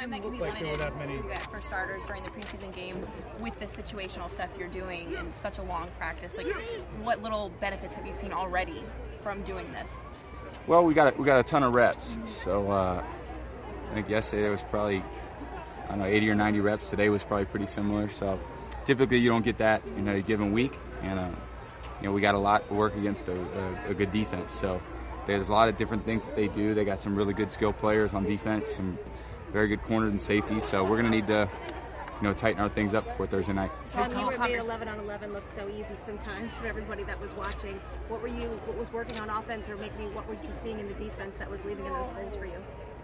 time that can be limited for starters during the preseason games with the situational stuff you're doing in such a long practice. Like, what little benefits have you seen already from doing this? Well, we got a ton of reps. So I think yesterday there was probably 80 or 90 reps. Today was probably pretty similar. So typically you don't get that in a given week, and we got a lot to work against a good defense. So there's a lot of different things that they do. They got some really good skill players on defense, some very good corners and safeties. So we're going to need to, tighten our things up before Thursday night. Tom, you made 11 on 11 look so easy sometimes for everybody that was watching. What was working on offense, or maybe what were you seeing in the defense that was leaving in those holes for you?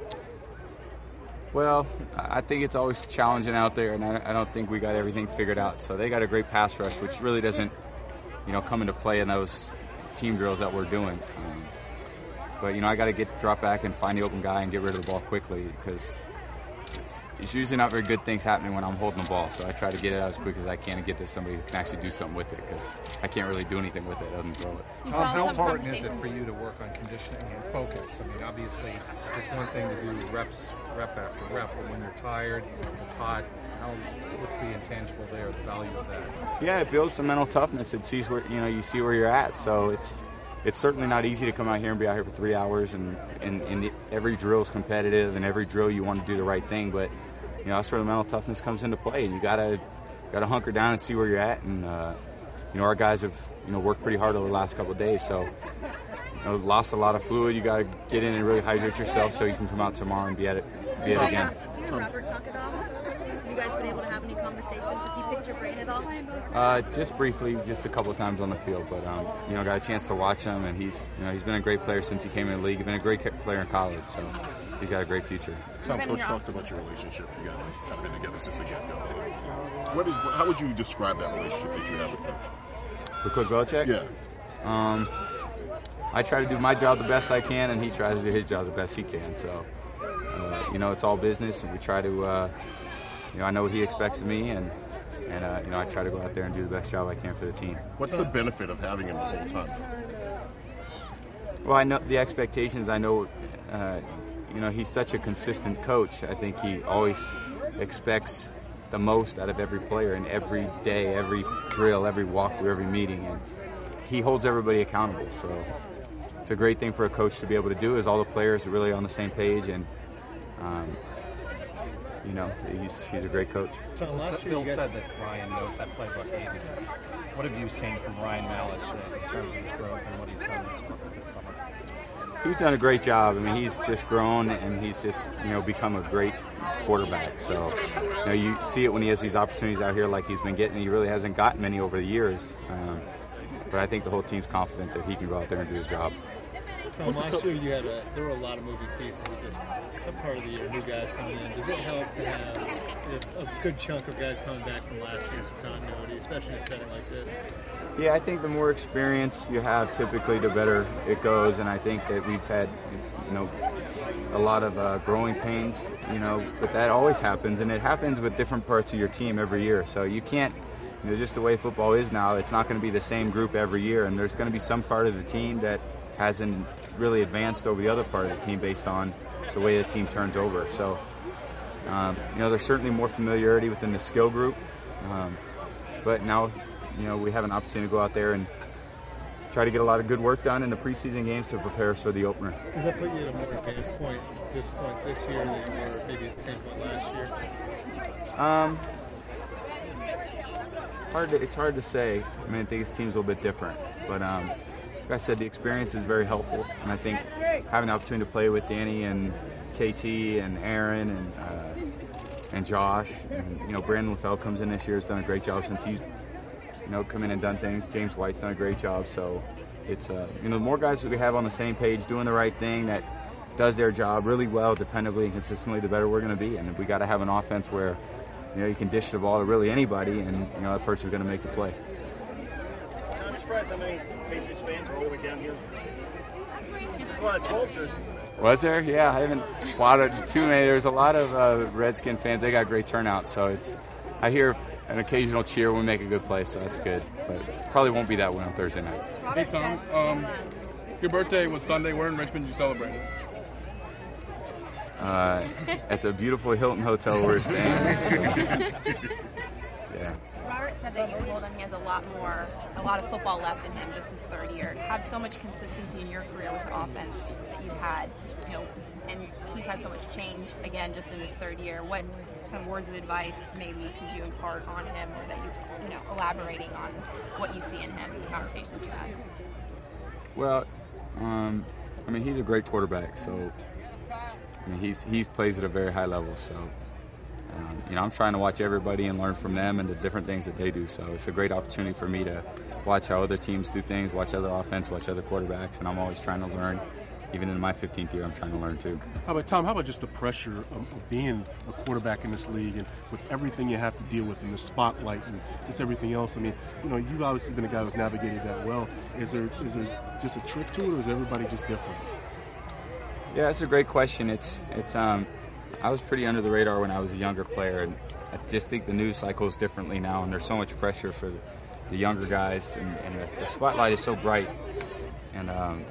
Well, I think it's always challenging out there, and I don't think we got everything figured out. So they got a great pass rush, which really doesn't, come into play in those team drills that we're doing. But, I got to drop back and find the open guy and get rid of the ball quickly, because it's usually not very good things happening when I'm holding the ball. So I try to get it out as quick as I can and get to somebody who can actually do something with it, because I can't really do anything with it other than throw it. How important is it for you to work on conditioning and focus? I mean, obviously, it's one thing to do rep after rep, but when you're tired, it's hot, what's the intangible there, the value of that? Yeah, it builds some mental toughness. It sees where, you see where you're at. So it's certainly not easy to come out here and be out here for 3 hours, and every drill is competitive, and every drill you want to do the right thing. But that's where the mental toughness comes into play, and you gotta hunker down and see where you're at. And our guys have worked pretty hard over the last couple of days, so lost a lot of fluid. You gotta get in and really hydrate yourself so you can come out tomorrow and be at it again. Do you and Robert talk at all? Have you guys been able to have any conversations? Has he picked your brain at all? Just briefly, just a couple of times on the field, but got a chance to watch him, and he's been a great player since he came in the league. He's been a great player in college, so he's got a great future. Tom, Coach talked about your relationship. You guys have kind of been together since the get-go. How would you describe that relationship that you have with Coach? With Coach Belichick? Yeah. I try to do my job the best I can, and he tries to do his job the best he can. So, it's all business, and we try to, I know what he expects of me, and I try to go out there and do the best job I can for the team. What's the benefit of having him the whole time? Well, I know the expectations. I know, he's such a consistent coach. I think he always expects the most out of every player, and every day, every drill, every walkthrough, every meeting, and he holds everybody accountable. So it's a great thing for a coach to be able to do, is all the players are really on the same page, and he's a great coach. Tom, last year Bill said that Ryan knows that playbook A to Z. What have you seen from Ryan Mallett in terms of his growth and what he's done this summer? He's done a great job. I mean, he's just grown, and he's just become a great quarterback. So you see it when he has these opportunities out here like he's been getting. He really hasn't gotten many over the years, but I think the whole team's confident that he can go out there and do the job. Last year there were a lot of moving pieces of this part of the year, new guys coming in. Does it help to have a good chunk of guys coming back from last year, some continuity, especially in a setting like this? Yeah, I think the more experience you have, typically the better it goes, and I think that we've had, a lot of growing pains, but that always happens, and it happens with different parts of your team every year. So you can't, just the way football is now, it's not going to be the same group every year, and there's going to be some part of the team that hasn't really advanced over the other part of the team based on the way the team turns over. So, there's certainly more familiarity within the skill group, but now, we have an opportunity to go out there and try to get a lot of good work done in the preseason games to prepare us for the opener. Does that put you at a more advanced point this year than you were maybe at the same point last year? It's hard to say. I mean, I think his team's a little bit different, but like I said, the experience is very helpful, and I think having the opportunity to play with Danny and KT and Aaron and Josh, and Brandon LaFell comes in this year, has done a great job since he's come in and done things. James White's done a great job, so it's the more guys we have on the same page doing the right thing that does their job really well, dependably and consistently, the better we're going to be. And we got to have an offense where you can dish the ball to really anybody, and that person's going to make the play. I'm surprised how many Patriots fans are all the way down here. There's a lot of 12 jerseys in there. Was there? Yeah, I haven't spotted too many. There's a lot of Redskin fans. They got great turnout, so I hear an occasional cheer when we make a good play, so that's good. But probably won't be that way on Thursday night. Hey, Tom. Your birthday was Sunday. Where in Richmond did you celebrate it? at the beautiful Hilton Hotel we're staying. So, yeah. Robert said that you told him he has a lot of football left in him, just his third year. Have so much consistency in your career with the offense that you've had, and he's had so much change again just in his third year. What kind of words of advice maybe could you impart on him, or that you elaborating on what you see in him, the conversations you had? Well, I mean, he's a great quarterback, so I mean, he's plays at a very high level. So, I'm trying to watch everybody and learn from them and the different things that they do. So it's a great opportunity for me to watch how other teams do things, watch other offense, watch other quarterbacks, and I'm always trying to learn. Even in my 15th year, I'm trying to learn too. How about just the pressure of being a quarterback in this league, and with everything you have to deal with in the spotlight and just everything else? I mean, you've obviously been a guy who's navigated that well. Is there just a trick to it, or is everybody just different? Yeah, that's a great question. It's I was pretty under the radar when I was a younger player, and I just think the news cycle is differently now, and there's so much pressure for the younger guys, and the spotlight is so bright, and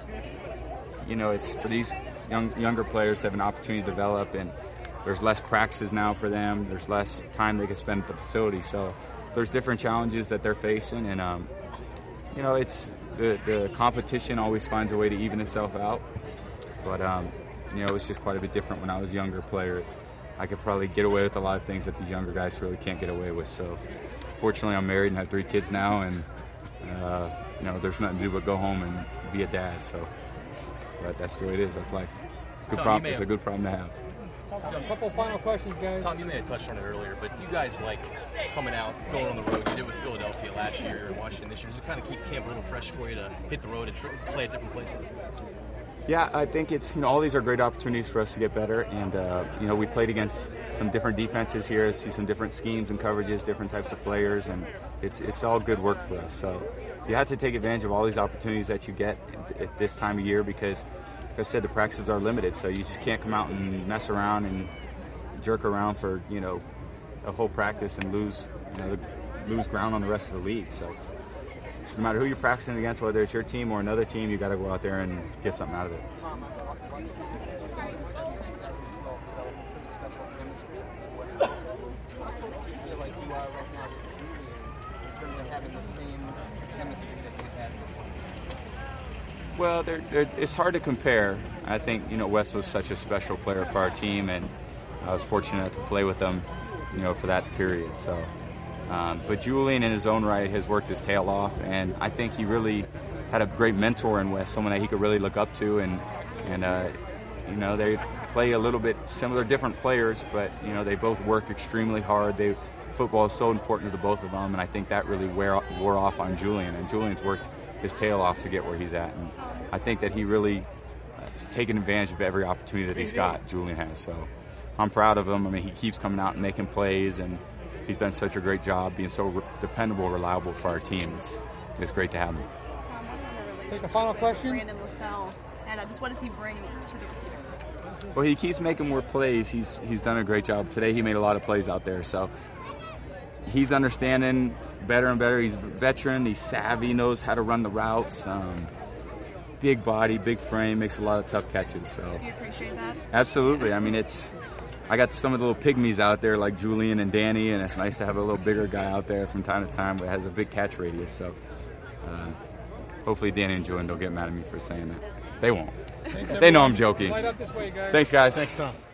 it's for these younger players to have an opportunity to develop, and there's less practices now for them. There's less time they can spend at the facility. So there's different challenges that they're facing, and it's the competition always finds a way to even itself out. But it's just quite a bit different when I was a younger player. I could probably get away with a lot of things that these younger guys really can't get away with. So fortunately, I'm married and have 3 kids now, and there's nothing to do but go home and be a dad. So. But that's the way it is. That's life. It's a good problem to have. A couple final questions, guys. Tom, you may have touched on it earlier, but do you guys like coming out, going on the road? You did with Philadelphia last year and Washington this year. Does it kind of keep camp a little fresh for you to hit the road and play at different places? Yeah, I think it's all these are great opportunities for us to get better, and we played against some different defenses here, see some different schemes and coverages, different types of players, and it's all good work for us. So you have to take advantage of all these opportunities that you get at this time of year, because, like I said, the practices are limited, so you just can't come out and mess around and jerk around for a whole practice and lose ground on the rest of the league. So no matter who you're practicing against, whether it's your team or another team, you got to go out there and get something out of it. Tom, you said you guys in 12 developed pretty special chemistry. How close do you feel like you are right now with Julian in terms of having the same chemistry that you had with Wes? Well, it's hard to compare. I think Wes was such a special player for our team, and I was fortunate to play with him, for that period. So. But Julian, in his own right, has worked his tail off, and I think he really had a great mentor in Wes, someone that he could really look up to, and they play a little bit similar, different players, but they both work extremely hard. Football is so important to the both of them, and I think that really wore off on Julian, and Julian's worked his tail off to get where he's at, and I think that he really has taken advantage of every opportunity that he's got. Julian has, so I'm proud of him. I mean, he keeps coming out and making plays, and he's done such a great job being so dependable, reliable for our team. It's great to have him. Tom, what is your relationship Take a final question. Brandon LaFell, and just what does he bring to the receiver? Well, he keeps making more plays. He's done a great job. Today he made a lot of plays out there. So he's understanding better and better. He's a veteran. He's savvy, knows how to run the routes. Big body, big frame, makes a lot of tough catches. So Do you appreciate that? Absolutely. I mean, I got some of the little pygmies out there like Julian and Danny, and it's nice to have a little bigger guy out there from time to time that has a big catch radius. So hopefully Danny and Julian don't get mad at me for saying that. They won't. They know I'm joking. Slide up this way, guys. Thanks, guys. Thanks, Tom.